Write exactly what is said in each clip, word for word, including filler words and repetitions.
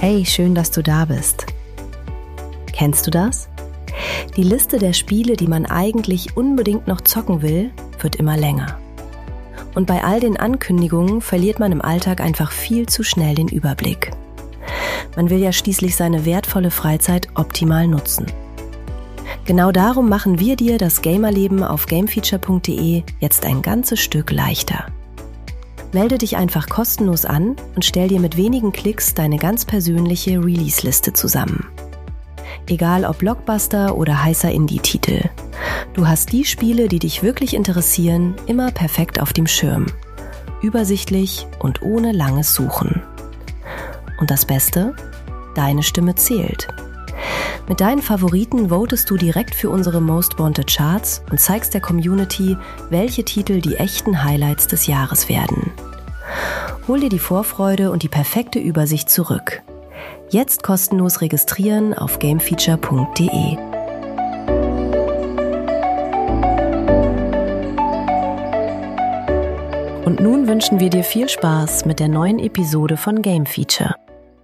Hey, schön, dass du da bist. Kennst du das? Die Liste der Spiele, die man eigentlich unbedingt noch zocken will, wird immer länger. Und bei all den Ankündigungen verliert man im Alltag einfach viel zu schnell den Überblick. Man will ja schließlich seine wertvolle Freizeit optimal nutzen. Genau darum machen wir dir das Gamerleben auf gamefeature punkt de jetzt ein ganzes Stück leichter. Melde dich einfach kostenlos an und stell dir mit wenigen Klicks deine ganz persönliche Release-Liste zusammen. Egal ob Blockbuster oder heißer Indie-Titel. Du hast die Spiele, die dich wirklich interessieren, immer perfekt auf dem Schirm. Übersichtlich und ohne langes Suchen. Und das Beste? Deine Stimme zählt. Mit deinen Favoriten votest du direkt für unsere Most Wanted Charts und zeigst der Community, welche Titel die echten Highlights des Jahres werden. Hol dir die Vorfreude und die perfekte Übersicht zurück. Jetzt kostenlos registrieren auf gamefeature punkt de. Und nun wünschen wir dir viel Spaß mit der neuen Episode von Game Feature.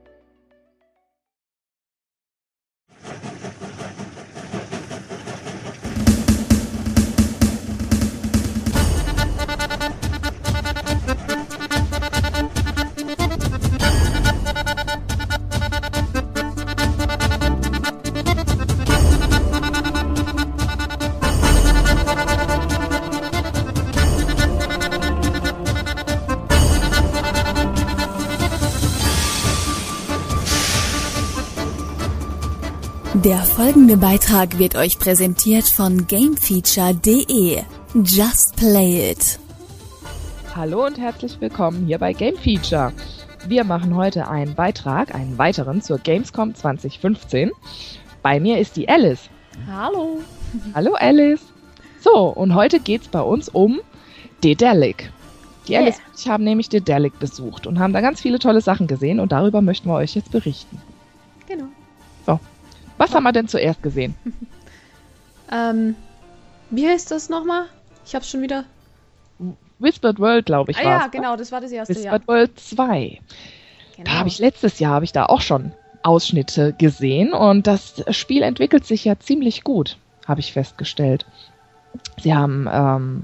Der folgende Beitrag wird euch präsentiert von gamefeature punkt de. Just play it! Hallo und herzlich willkommen hier bei Game Feature. Wir machen heute einen Beitrag, einen weiteren zur Gamescom zwanzig fünfzehn. Bei mir ist die Alice. Hallo. Hallo Alice. So, und heute geht's bei uns um Daedalic. Die Yeah. Alice und ich haben nämlich Daedalic besucht und haben da ganz viele tolle Sachen gesehen und darüber möchten wir euch jetzt berichten. Genau. So, was haben wir denn zuerst gesehen? Ähm, wie heißt das nochmal? Ich hab's schon wieder... Whispered World, glaube ich, Ah war's, ja, ne? genau, das war das erste Jahr. Whispered World zwei. Genau. Da habe ich letztes Jahr habe ich da auch schon Ausschnitte gesehen und das Spiel entwickelt sich ja ziemlich gut, habe ich festgestellt. Sie haben, ähm,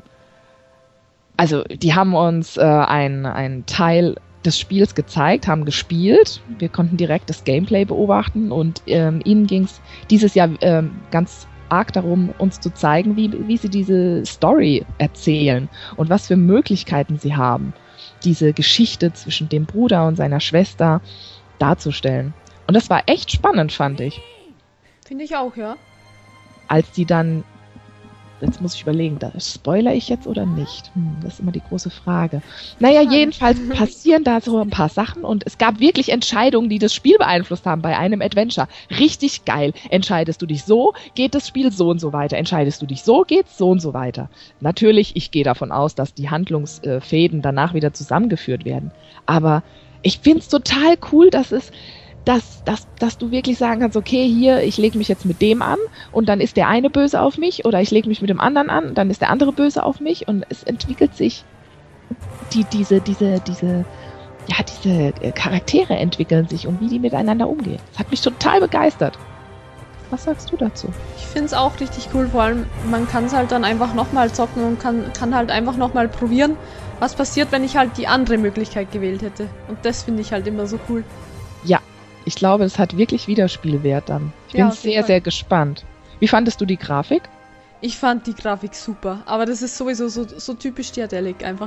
also die haben uns äh, einen, einen Teil des Spiels gezeigt, haben gespielt. Wir konnten direkt das Gameplay beobachten und ähm, ihnen ging es dieses Jahr ähm, ganz arg darum, uns zu zeigen, wie, wie sie diese Story erzählen und was für Möglichkeiten sie haben, diese Geschichte zwischen dem Bruder und seiner Schwester darzustellen. Und das war echt spannend, fand ich. Finde ich auch, ja. Als die dann, jetzt muss ich überlegen, da spoiler ich jetzt oder nicht? Hm, das ist immer die große Frage. Naja, jedenfalls passieren da so ein paar Sachen und es gab wirklich Entscheidungen, die das Spiel beeinflusst haben bei einem Adventure. Richtig geil. Entscheidest du dich so, geht das Spiel so und so weiter. Entscheidest du dich so, geht's so und so weiter. Natürlich, ich gehe davon aus, dass die Handlungsfäden danach wieder zusammengeführt werden. Aber ich find's total cool, dass es Dass, dass, dass du wirklich sagen kannst, okay, hier, ich lege mich jetzt mit dem an und dann ist der eine böse auf mich oder ich lege mich mit dem anderen an und dann ist der andere böse auf mich und es entwickelt sich, die, diese, diese, diese, ja, diese Charaktere entwickeln sich und wie die miteinander umgehen. Das hat mich total begeistert. Was sagst du dazu? Ich finde es auch richtig cool, vor allem man kann es halt dann einfach nochmal zocken und kann, kann halt einfach nochmal probieren, was passiert, wenn ich halt die andere Möglichkeit gewählt hätte. Und das finde ich halt immer so cool. Ja. Ich glaube, es hat wirklich Wiederspielwert dann. Ich bin Ja, auf jeden sehr, Fall. sehr gespannt. Wie fandest du die Grafik? Ich fand die Grafik super, aber das ist sowieso so, so typisch Daedalic einfach.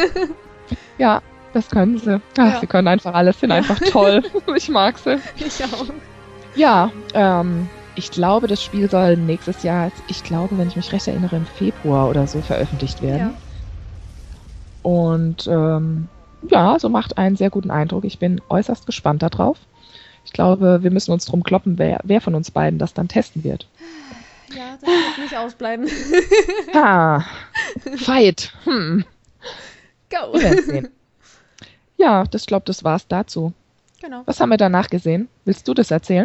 Ja, das können sie. Ach, Ja. sie können einfach alles, sind einfach toll. Ich mag sie. Ich auch. Ja, ähm, ich glaube, das Spiel soll nächstes Jahr, ich glaube, wenn ich mich recht erinnere, im Februar oder so veröffentlicht werden. Ja. Und ähm, ja, so macht einen sehr guten Eindruck. Ich bin äußerst gespannt darauf. Ich glaube, wir müssen uns drum kloppen, wer, wer von uns beiden das dann testen wird. Ja, das wird nicht ausbleiben. Ha, Fight. Hm. Go. Wir werden sehen. Ja, das glaube, das war's dazu. Genau. Was haben wir danach gesehen? Willst du das erzählen?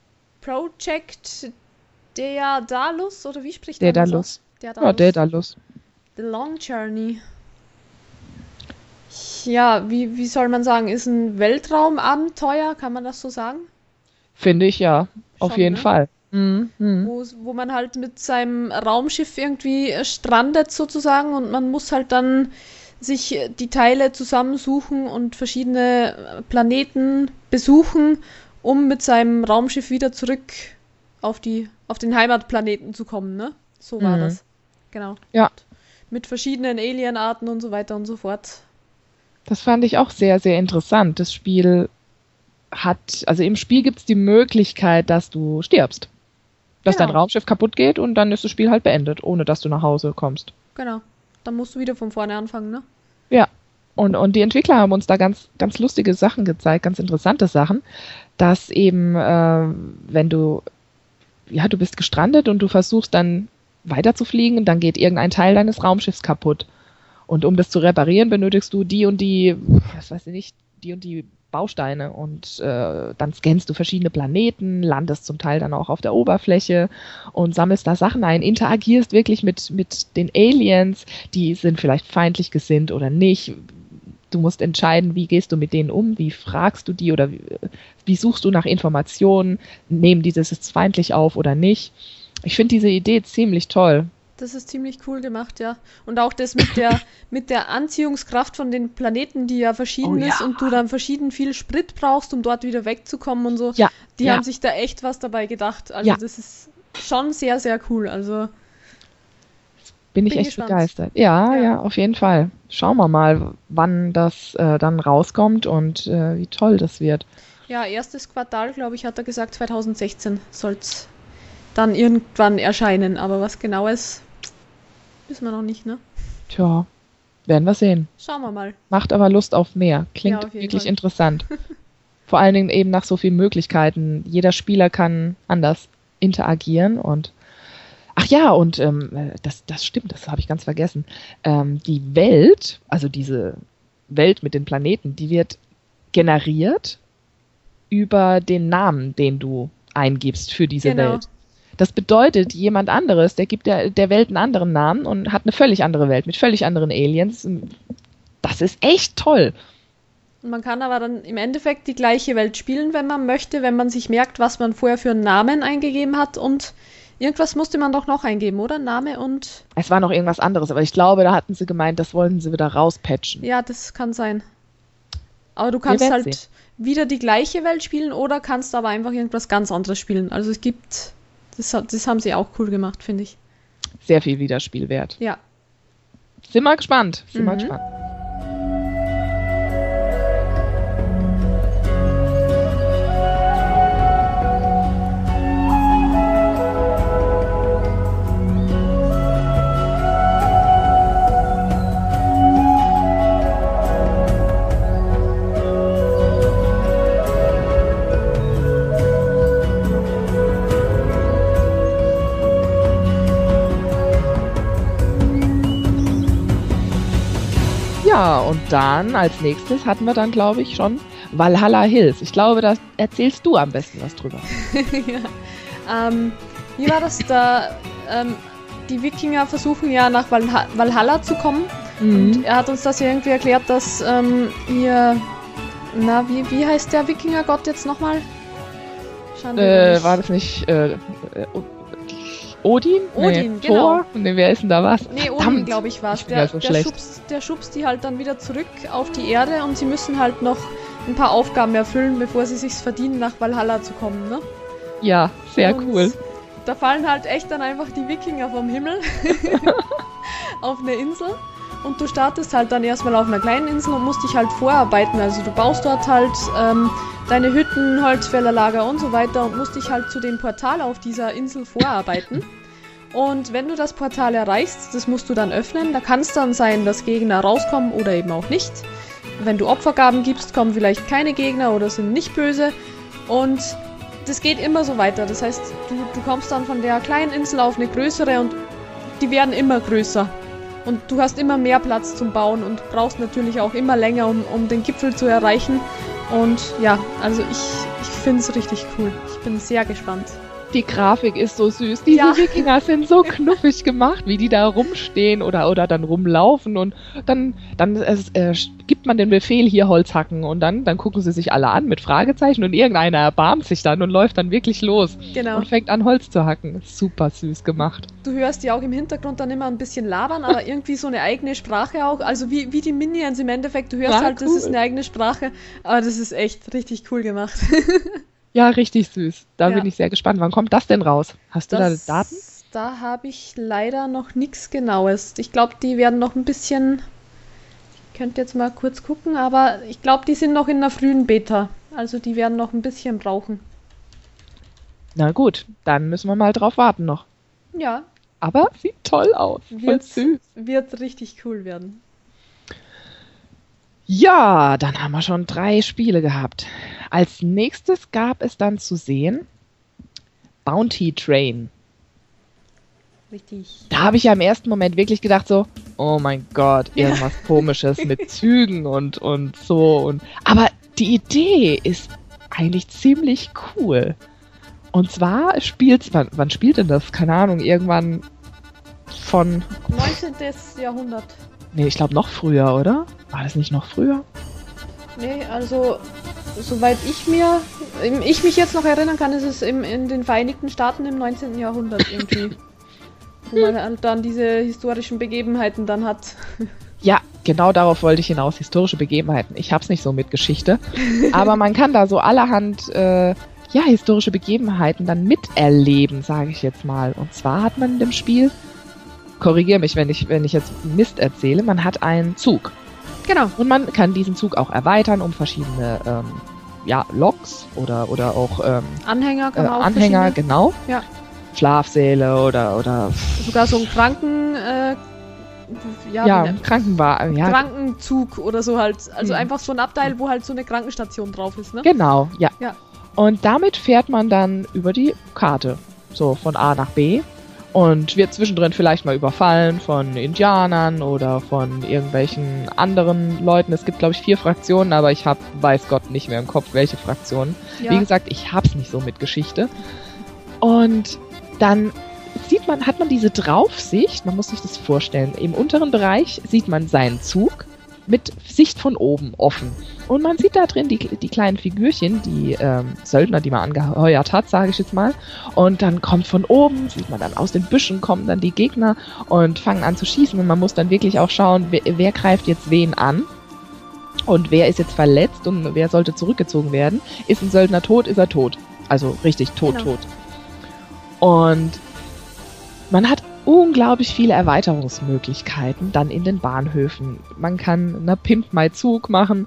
Project Daedalus, oder wie spricht man das Daedalus. aus? Ja, Daedalus. Daedalus. The Long Journey. Ja, wie, wie soll man sagen, ist ein Weltraumabenteuer, kann man das so sagen? Finde ich ja, auf Schon, jeden ne? Fall. Mhm. Mhm. Wo, wo man halt mit seinem Raumschiff irgendwie äh, strandet sozusagen und man muss halt dann sich äh, die Teile zusammensuchen und verschiedene äh, Planeten besuchen, um mit seinem Raumschiff wieder zurück auf die, auf den Heimatplaneten zu kommen, ne? So war Mhm. das. Genau. Ja. Mit verschiedenen Alienarten und so weiter und so fort. Das fand ich auch sehr, sehr interessant. Das Spiel hat, also im Spiel gibt es die Möglichkeit, dass du stirbst. Dass Genau. dein Raumschiff kaputt geht und dann ist das Spiel halt beendet, ohne dass du nach Hause kommst. Genau. Dann musst du wieder von vorne anfangen, ne? Ja. Und, und die Entwickler haben uns da ganz, ganz lustige Sachen gezeigt, ganz interessante Sachen, dass eben, äh, wenn du, ja, du bist gestrandet und du versuchst dann weiterzufliegen und dann geht irgendein Teil deines Raumschiffs kaputt. Und um das zu reparieren, benötigst du die und die, was weiß ich nicht, die und die Bausteine. Und äh, dann scannst du verschiedene Planeten, landest zum Teil dann auch auf der Oberfläche und sammelst da Sachen ein, interagierst wirklich mit, mit den Aliens, die sind vielleicht feindlich gesinnt oder nicht. Du musst entscheiden, wie gehst du mit denen um, wie fragst du die oder wie, wie suchst du nach Informationen, nehmen die das jetzt feindlich auf oder nicht. Ich finde diese Idee ziemlich toll. Das ist ziemlich cool gemacht, ja. Und auch das mit der, mit der Anziehungskraft von den Planeten, die ja verschieden Oh ja. ist und du dann verschieden viel Sprit brauchst, um dort wieder wegzukommen und so. Ja, Die ja. haben sich da echt was dabei gedacht. Also Ja. das ist schon sehr, sehr cool. Also Bin ich Bin echt gespannt. begeistert. Ja, Ja. ja, auf jeden Fall. Schauen wir mal, wann das äh, dann rauskommt und äh, wie toll das wird. ja, erstes Quartal, glaube ich, hat er gesagt, zwanzig sechzehn soll es dann irgendwann erscheinen. Aber was genau ist, wissen wir noch nicht, ne? Tja, werden wir sehen. Schauen wir mal. Macht aber Lust auf mehr. Klingt Ja, auf jeden wirklich Fall. interessant. Vor allen Dingen eben nach so vielen Möglichkeiten. Jeder Spieler kann anders interagieren und ach ja, und ähm, das, das stimmt, das habe ich ganz vergessen. Ähm, die Welt, also diese Welt mit den Planeten, die wird generiert über den Namen, den du eingibst für diese Genau. Welt. Das bedeutet, jemand anderes, der gibt der, der Welt einen anderen Namen und hat eine völlig andere Welt mit völlig anderen Aliens. Das ist echt toll. Und man kann aber dann im Endeffekt die gleiche Welt spielen, wenn man möchte, wenn man sich merkt, was man vorher für einen Namen eingegeben hat und irgendwas musste man doch noch eingeben, oder? Name und... Es war noch irgendwas anderes, aber ich glaube, da hatten sie gemeint, das wollten sie wieder rauspatchen. Ja, das kann sein. Aber du kannst werden halt sehen. wieder die gleiche Welt spielen oder kannst aber einfach irgendwas ganz anderes spielen. Also es gibt... Das, hat- das haben sie auch cool gemacht, finde ich. Sehr viel Wiederspielwert. Ja. Sind wir gespannt. Sind wir Mhm. gespannt. Ja, und dann als nächstes hatten wir dann, glaube ich, schon Valhalla Hills. Ich glaube, da erzählst du am besten was drüber. ja. Ähm, wie war das da? Ähm, die Wikinger versuchen ja nach Valha Valhalla zu kommen. Und er hat uns das ja irgendwie erklärt, dass ähm, hier, na, wie, wie heißt der Wikingergott jetzt nochmal? Schande über Äh, mich. war das nicht äh, äh, Odin? Odin, nee, genau. Thor? Nee, wer ist denn da was? Nee, Odin, Verdammt. glaube ich, war es. Ich bin Der, ja so der, schlecht. schubst, der schubst die halt dann wieder zurück auf die Erde und sie müssen halt noch ein paar Aufgaben erfüllen, bevor sie sich's verdienen, nach Valhalla zu kommen, ne? Ja, sehr Und cool. Da fallen halt echt dann einfach die Wikinger vom Himmel auf eine Insel. Und du startest halt dann erstmal auf einer kleinen Insel und musst dich halt vorarbeiten. Also du baust dort halt ähm, deine Hütten, Holzfällerlager und so weiter und musst dich halt zu dem Portal auf dieser Insel vorarbeiten. Und wenn du das Portal erreichst, das musst du dann öffnen. Da kann es dann sein, dass Gegner rauskommen oder eben auch nicht. Wenn du Opfergaben gibst, kommen vielleicht keine Gegner oder sind nicht böse. Und das geht immer so weiter. Das heißt, du, du kommst dann von der kleinen Insel auf eine größere und die werden immer größer. Und du hast immer mehr Platz zum Bauen und brauchst natürlich auch immer länger, um, um den Gipfel zu erreichen. Und ja, also ich, ich finde es richtig cool. Ich bin sehr gespannt. Die Grafik ist so süß. Diese Ja. Wikinger sind so knuffig gemacht, wie die da rumstehen oder, oder dann rumlaufen und dann, dann es, äh, gibt man den Befehl, hier Holz hacken und dann, dann gucken sie sich alle an mit Fragezeichen und irgendeiner erbarmt sich dann und läuft dann wirklich los Genau. und fängt an Holz zu hacken. Super süß gemacht. Du hörst die auch im Hintergrund dann immer ein bisschen labern, aber irgendwie so eine eigene Sprache auch. Also wie, wie die Minions im Endeffekt. Du hörst Ja, halt, das cool. ist eine eigene Sprache. Aber das ist echt richtig cool gemacht. Ja, richtig süß. Da Ja. bin ich sehr gespannt. Wann kommt das denn raus? Hast du Das- da Daten? Da habe ich leider noch nichts Genaues. Ich glaube, die werden noch ein bisschen. Ich könnte jetzt mal kurz gucken, aber ich glaube, die sind noch in einer frühen Beta. Also die werden noch ein bisschen brauchen. Na gut, dann müssen wir mal drauf warten noch. Ja, Aber sieht toll aus. Voll wird, süß. wird richtig cool werden. Ja, dann haben wir schon drei Spiele gehabt. Als nächstes gab es dann zu sehen Bounty Train. Richtig. Da habe ich ja im ersten Moment wirklich gedacht so, oh mein Gott, irgendwas Komisches mit Zügen und, und so. Und, aber die Idee ist eigentlich ziemlich cool. Und zwar spielt, wann, wann spielt denn das? Keine Ahnung, irgendwann von, neunzehnten. Jahrhundert. nee, ich glaube noch früher, oder? War das nicht noch früher? Nee, also soweit ich mir, ich mich jetzt noch erinnern kann, ist es im, in den Vereinigten Staaten im neunzehnten. Jahrhundert irgendwie. Wo man halt dann diese historischen Begebenheiten dann hat. Ja, genau darauf wollte ich hinaus, historische Begebenheiten. Ich hab's nicht so mit Geschichte, aber man kann da so allerhand äh, ja, historische Begebenheiten dann miterleben, sage ich jetzt mal. Und zwar hat man in dem Spiel, korrigiere mich, wenn ich, wenn ich jetzt Mist erzähle, man hat einen Zug. Genau. Und man kann diesen Zug auch erweitern um verschiedene ähm, ja, Loks oder, oder auch ähm, Anhänger kann äh, man auch Anhänger, verschiedene- genau. Ja. Schlafsäle oder, oder Sogar so ein Kranken, äh, ja, ja, wie nennt- Krankenwagen. Ja, Krankenzug oder so halt. Also Mhm. einfach so ein Abteil, wo halt so eine Krankenstation drauf ist, ne? genau, ja. Ja. Und damit fährt man dann über die Karte, so von A nach B und wird zwischendrin vielleicht mal überfallen von Indianern oder von irgendwelchen anderen Leuten. Es gibt, glaube ich, vier Fraktionen, aber ich habe, weiß Gott, nicht mehr im Kopf, welche Fraktionen. Ja. Wie gesagt, ich hab's nicht so mit Geschichte. Und dann sieht man, hat man diese Draufsicht, man muss sich das vorstellen. Im unteren Bereich sieht man seinen Zug mit Sicht von oben offen. Und man sieht da drin die, die kleinen Figürchen, die ähm, Söldner, die man angeheuert hat, sage ich jetzt mal. Und dann kommt von oben, sieht man dann aus den Büschen, kommen dann die Gegner und fangen an zu schießen. Und man muss dann wirklich auch schauen, wer, wer greift jetzt wen an. Und wer ist jetzt verletzt und wer sollte zurückgezogen werden. Ist ein Söldner tot, ist er tot. Also richtig tot, Genau. tot. Und man hat unglaublich viele Erweiterungsmöglichkeiten dann in den Bahnhöfen. Man kann eine Pimp My Zug machen.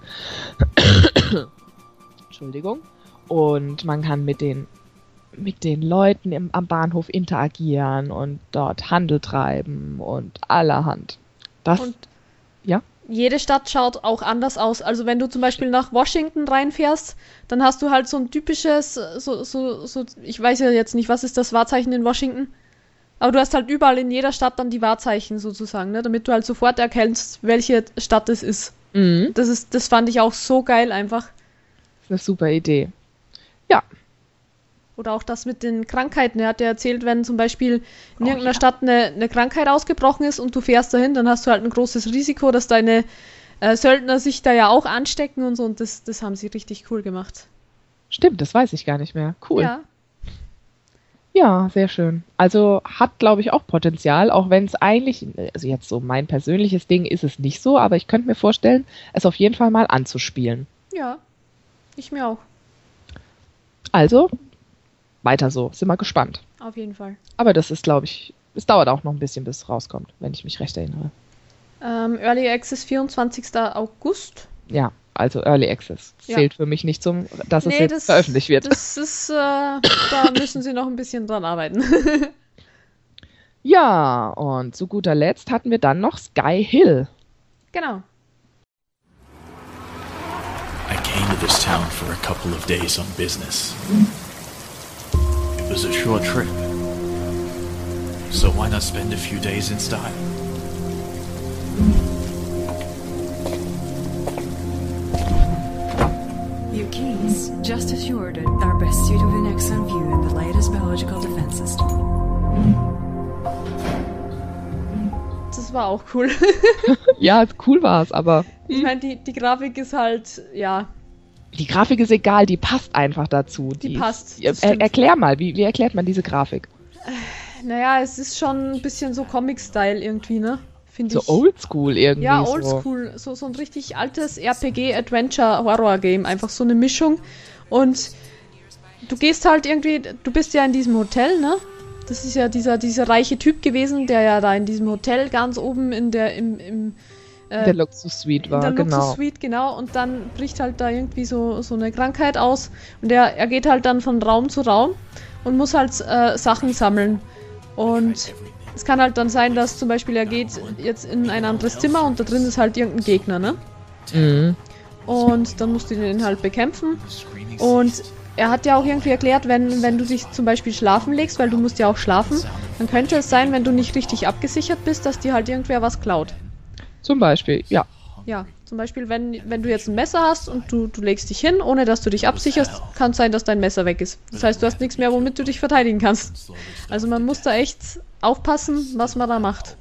Entschuldigung. Und man kann mit den mit den Leuten im, am Bahnhof interagieren und dort Handel treiben und allerhand. Das, Und ja. jede Stadt schaut auch anders aus. Also wenn du zum Beispiel nach Washington reinfährst, dann hast du halt so ein typisches, so, so, so, ich weiß ja jetzt nicht, was ist das Wahrzeichen in Washington? Aber du hast halt überall in jeder Stadt dann die Wahrzeichen sozusagen, ne? Damit du halt sofort erkennst, welche Stadt es ist. Mhm. Das ist, das fand ich auch so geil einfach. Das ist eine super Idee. Ja. Oder auch das mit den Krankheiten. Er hat ja erzählt, wenn zum Beispiel in Oh, irgendeiner ja. Stadt eine, eine Krankheit ausgebrochen ist und du fährst dahin, dann hast du halt ein großes Risiko, dass deine äh, Söldner sich da ja auch anstecken und so. Und das, das haben sie richtig cool gemacht. Stimmt, das weiß ich gar nicht mehr. Cool. Ja, Ja, sehr schön. Also hat, glaube ich, auch Potenzial, auch wenn es eigentlich, also jetzt so mein persönliches Ding ist es nicht so, aber ich könnte mir vorstellen, es auf jeden Fall mal anzuspielen. ja. Ich mir auch. Also, weiter so. Sind wir gespannt. Auf jeden Fall. Aber das ist, glaube ich, es dauert auch noch ein bisschen, bis es rauskommt, wenn ich mich recht erinnere. Ähm, Early Access vierundzwanzigsten August. Ja, also Early Access. Ja. Zählt für mich nicht zum, dass es Nee, jetzt das- veröffentlicht wird. Das ist, äh, da müssen sie noch ein bisschen dran arbeiten. Ja, und zu guter Letzt hatten wir dann noch Sky Hill. Genau. I came to this town for a couple of days on business. It was a short trip. So why not spend a few days in style? Your keys. Yes, just as you ordered. Our best suit with an excellent view and the latest biological defense system. Das war auch cool. Ja, cool war es, aber Ich meine, die, die Grafik ist halt, ja, die Grafik ist egal, die passt einfach dazu. Die ist- passt, Er, das stimmt. erklär mal, wie, wie erklärt man diese Grafik? naja, es ist schon ein bisschen so Comic-Style irgendwie, ne? Finde So ich. oldschool irgendwie. Ja, So. oldschool. So, so ein richtig altes R P G-Adventure-Horror-Game. Einfach so eine Mischung. Und du gehst halt irgendwie, du bist ja in diesem Hotel, ne? Das ist ja dieser, dieser reiche Typ gewesen, der ja da in diesem Hotel ganz oben in der, im, im äh, Der Luxus-Suite war, in der genau. Luxus-Suite, genau. Und dann bricht halt da irgendwie so, so eine Krankheit aus. Und er, er geht halt dann von Raum zu Raum und muss halt äh, Sachen sammeln. Und es kann halt dann sein, dass zum Beispiel er geht jetzt in ein anderes Zimmer und da drin ist halt irgendein Gegner, ne? Mhm. Und dann musst du den halt bekämpfen. Und er hat ja auch irgendwie erklärt, wenn, wenn du dich zum Beispiel schlafen legst, weil du musst ja auch schlafen, dann könnte es sein, wenn du nicht richtig abgesichert bist, dass dir halt irgendwer was klaut. Zum Beispiel, ja. Ja, zum Beispiel, wenn, wenn du jetzt ein Messer hast und du, du legst dich hin, ohne dass du dich absicherst, kann es sein, dass dein Messer weg ist. Das heißt, du hast nichts mehr, womit du dich verteidigen kannst. Also man muss da echt aufpassen, was man da macht.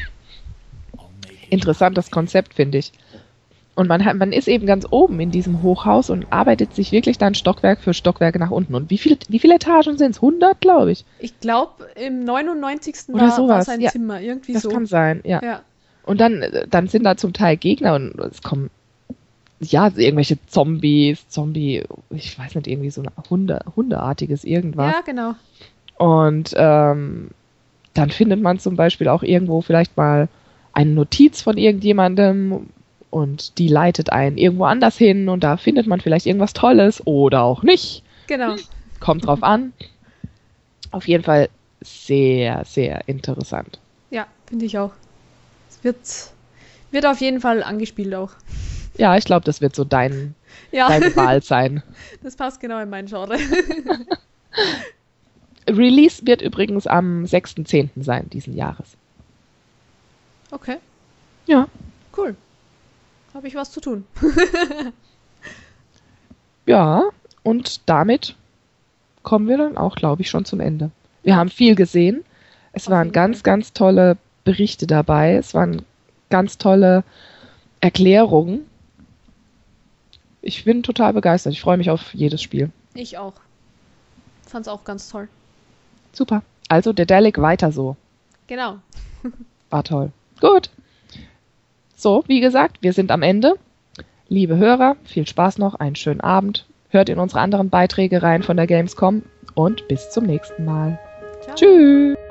Interessantes Konzept, finde ich. Und man, hat, man ist eben ganz oben in diesem Hochhaus und arbeitet sich wirklich dann Stockwerk für Stockwerk nach unten. Und wie, viel, wie viele Etagen sind es? hundert, glaube ich. Ich glaube, im neunundneunzigsten Oder war, war sowas, sein ja. Zimmer. Irgendwie Das so. kann sein, ja. Ja. Und dann, dann sind da zum Teil Gegner und es kommen, ja, irgendwelche Zombies, Zombie, ich weiß nicht, irgendwie so ein Hunde, Hundeartiges irgendwas. ja, genau. Und ähm, dann findet man zum Beispiel auch irgendwo vielleicht mal eine Notiz von irgendjemandem und die leitet einen irgendwo anders hin und da findet man vielleicht irgendwas Tolles oder auch nicht. Genau. Kommt drauf an. Auf jeden Fall sehr, sehr interessant. Ja, finde ich auch. Es wird, wird auf jeden Fall angespielt auch. Ja, ich glaube, das wird so dein, Ja, deine Wahl sein. das passt genau in mein Genre. Release wird übrigens am sechsten zehnten sein, diesen Jahres. Okay, Ja. cool. Habe ich was zu tun. Ja, und damit kommen wir dann auch, glaube ich, schon zum Ende. Wir haben viel gesehen. Es Auf waren jeden ganz, Fall. ganz tolle Berichte dabei. Es waren ganz tolle Erklärungen. Ich bin total begeistert. Ich freue mich auf jedes Spiel. Ich auch. Fand's auch ganz toll. Super. Also, Daedalic weiter so. Genau. War toll. Gut. So, wie gesagt, wir sind am Ende. Liebe Hörer, viel Spaß noch, einen schönen Abend. Hört in unsere anderen Beiträge rein von der Gamescom und bis zum nächsten Mal. Ciao. Tschüss.